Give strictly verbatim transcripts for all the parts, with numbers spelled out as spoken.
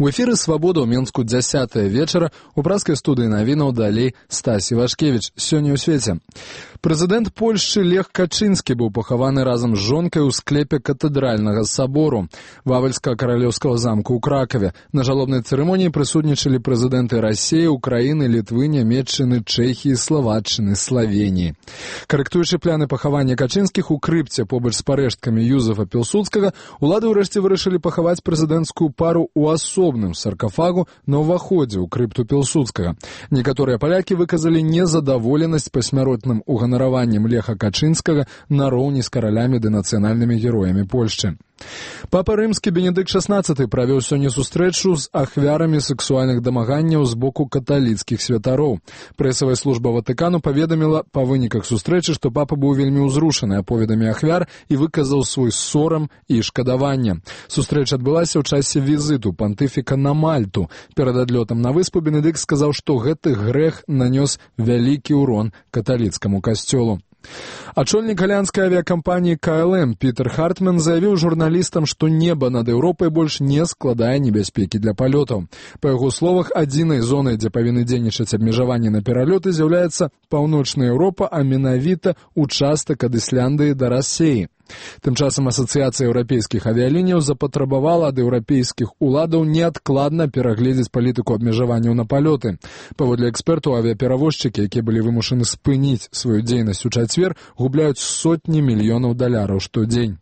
У эфіры «Свабода» ў Менску дзясятая вечара. У праскай студыі навінаў далей Стась Івашкевіч. Сёння ў свеце. Прэзідэнт Польшчы Лех Качынскі быў пахаваны разам з жонкай у склепе катэдральнага сабору Вавельскага каралеўскага замку ў Кракаве. На жалобнай цырымоніі прысутнічалі прэзідэнты Расіі, Украіны, Літвы, Нямецчыны, Чэхіі, Славаччыны, Славеніі. Карэктуючы пляны пахавання Качынскіх у крыпце побач з парэшткамі Юзефа Пілсудскага, улады ўрэшце вырашылі пахаваць прэзідэнцкую пару ў асобным саркафагу на ўваходзе ў крыпту Пілсудскага. Некаторыя палякі выказалі незадаволенасць пасмяротным уганараваннем Леха Качынскага нароўні з каралямі ды нацыянальнымі героямі Польшчы. Папа рымскі Бенедыкт шаснаццаты правёў сёння сустрэчу з ахвярамі сексуальных дамаганняў з боку каталіцкіх святароў. Прэсавая служба Ватыкану паведаміла па выніках сустрэчы, што папа быў вельмі ўзрушаны аповедамі ахвяр і выказаў свой сорам і шкадаванне. Сустрэча адбылася ў часе візіту пантыфіка на Мальту. Перад адлётам на выспу Бенедыкт сказаў, што гэты грэх нанёс вялікі ўрон каталіцкаму касцёлу. Ачольнік галандскай авіякампаніі ка эл эм Пітер Хартман заявіў журналістам, што неба над Еўропай больш не складае небяспекі для палётаў. Па яго словах, адзінай зонай, дзе павінны дзейнічаць абмежаванні на пералёты, з'яўляецца паўночная Еўропа, а менавіта участак ад Ісляндыі да Расіі. Тым часам Асацыяцыя еўрапейскіх авіялініяў запатрабавала ад еўрапейскіх уладаў неадкладна перагледзець палітыку абмежаванняў на палёты. Паводле экспертаў, авіаперавозчыкі, якія былі вымушаны спыніць сваю дзейнасць у чацвер, губляюць сотні мільёнаў даляраў штодзень.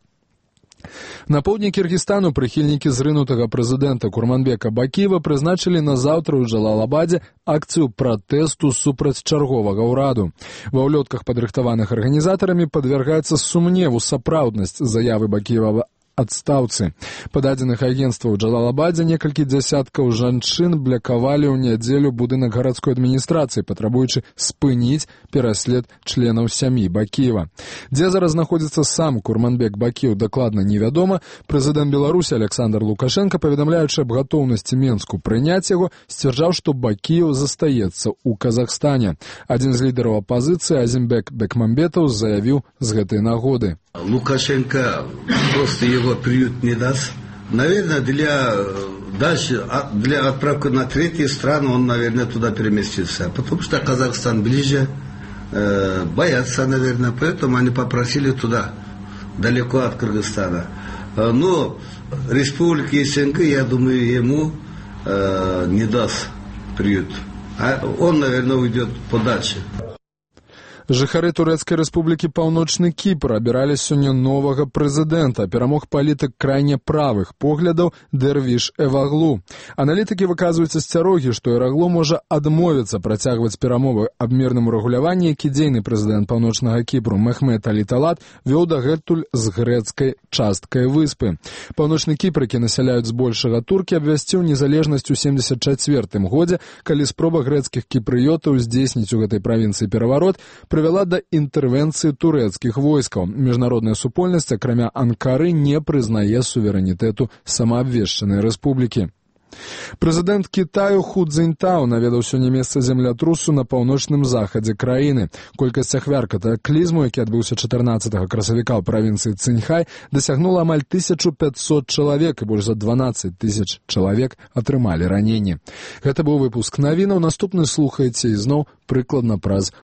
На поўдні Кіргізстану прыхільнікі зрынутага прэзідэнта Курманбека Бакіева прызначылі на заўтра ў Джалалабадзе акцыю пратэсту супраць чарговага ўраду. Ва ўлётках, падрыхтаваных арганізатарамі, падвяргаецца сумневу сапраўднасць заявы Бакіева адстаўцы. Па дадзеных агенцтваў у Джалалабадзе некалькі дзясяткаў жанчын блякавалі ў нядзелю будынак гарадской адміністрацыі, патрабуючы спыніць пераслед членаў сям'і Бакіева. Дзе зараз знаходзіцца сам Курманбек Бакіеў, дакладна невядома. Прэзідэнт Беларусі Александр Лукашенко, паведамляючы аб гатоўнасці Менску прыняць яго, сцвярджаў, што Бакіеў застаецца ў Казахстане. Адзін з лідараў апазіцыі, Азимбек Бекмамбетов, заявіў з гэтай нагоды. Лукашенко просто его приют не даст. Наверное, для дальше, для отправки на третьи страны он, наверное, туда переместится. Потому что Казахстан ближе, э, боятся, наверное, поэтому они попросили туда, далеко от Кыргызстана. Но республики СНГ, я думаю, ему э, не даст приют. А он, наверное, уйдет подальше. Жыхары Турэцкай рэспублікі Паўночны Кіпр абіралі сёння новага прэзідэнта. Перамог палітык крайне правых поглядаў Дэрвіш Эваглу. Аналітыкі выказваюць асцярогі, што Эваглу можа адмовіцца працягваць перамовы аб мірным урэгуляванні, які дзейны прэзідэнт Паўночнага Кіпру Мехмед Алі Талат вёў дагэтуль з грэцкай часткай выспы. Паўночны Кіпр, які насяляюць збольшага туркі, абвясціў незалежнасць у семдзесят чацвёртым годзе, калі спроба грэцкіх кіпрыётаў здзейсніць у гэтай правінцыі пераварот прывяла да інтэрвенцыі турэцкіх войскаў. Міжнародная супольнасць, акрамя Анкары, не прызнае суверэнітэту самаабвешчанай рэспублікі. Прэзідэнт Кітаю Ху Цзіньтао наведаў сёння месца землятрусу на паўночным захадзе краіны. Колькасць ахвяр катаклізму, які адбыўся чатырнаццатага красавіка ў правінцыі Циньхай, дасягнула амаль тысячу пятьсот чалавек, і больш за дванаццаць тысяч чалавек атрымалі раненні. Гэта быў выпуск навінаў. Наступны слухаеце ізноў прыкладна праз